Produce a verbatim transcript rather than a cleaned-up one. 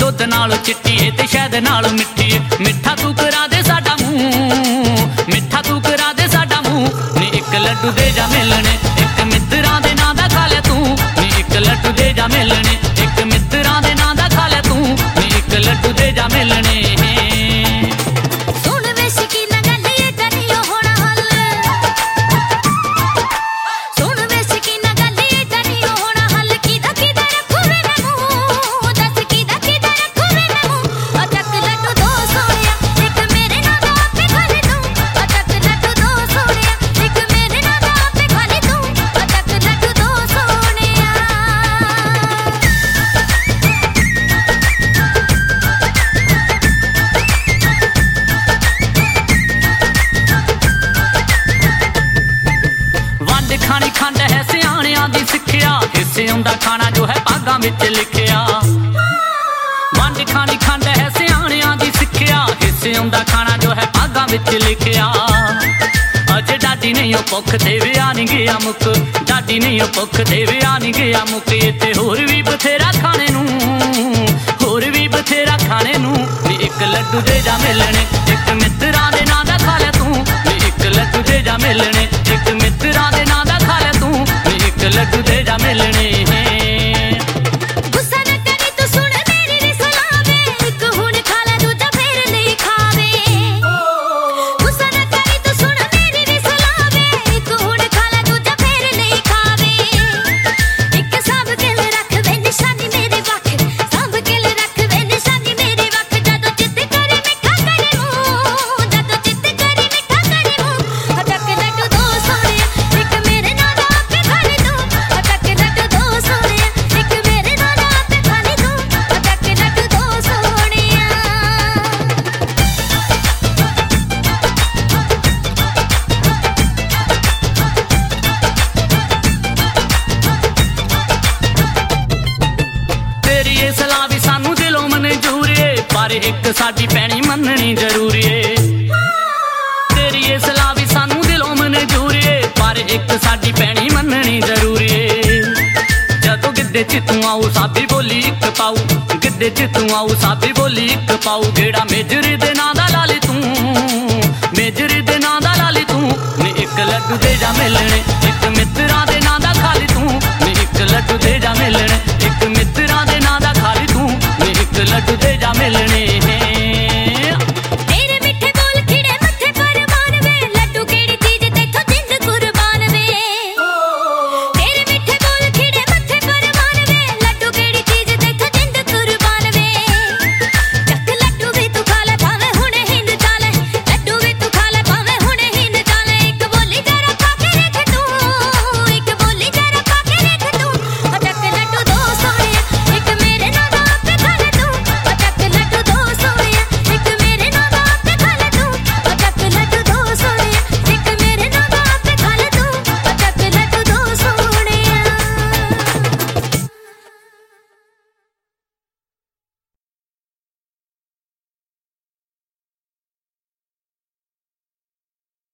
दुध नालों चिट्टी है ते शहद नालों मिट्टी है। मिठा तू करा दे साडा मूंह, मिठा तू करा दे साडा मूंह नी एक लड्डू दे जा मिलने, एक मित्तरां दे नां दा खा ले तू नी एक लड्डू दे जा मिलने, एक मित्तरां दे नां दा खा ले तू नी एक लड्डू दे जा मिलने। खानी खंड है सियाणियां दी सिक्ख्या, हिस्से आउंदा खाना जो है भागां विच लिखिया। वंड खानी खंड है सियाणियां दी सिक्ख्या, हिस्से आउंदा खाना जो है भागां विच लिखिया। अज डाडी नहीं भुख ते विआह नहीं गया मुक, डाडी नहीं भुख ते विआह नहीं गया मुक। इत्थे होर भी बथेरा खाने नूं, होर भी बथेरा खाने नूं नी एक लड्डू दे जा मिलने, एक मित्तरां दे नां दा खा ले तू नी एक लड्डू दे जा मिलने, एक मित्तरां दे नां दा खा ले तू नी एक लड्डू दे जा मिलने। सलाह भी सानू दिलों मंजूर है, पर एक साडी पैनी मननी जरूरी है। तेरी ये सलाह भी सानू दिलों मंजूर है, पर एक साडी पैनी मननी जरूरी है। जदों गिद्धे च तू आऊ साबी बोली एक पाऊ, गिद्धे च तू आऊ साबी बोली एक पाऊ। गेड़ा मेजरी दे नां दा ला ले तू, मेजरी दे नां दा ला ले तू नी एक लड्डू दे जा मिलने।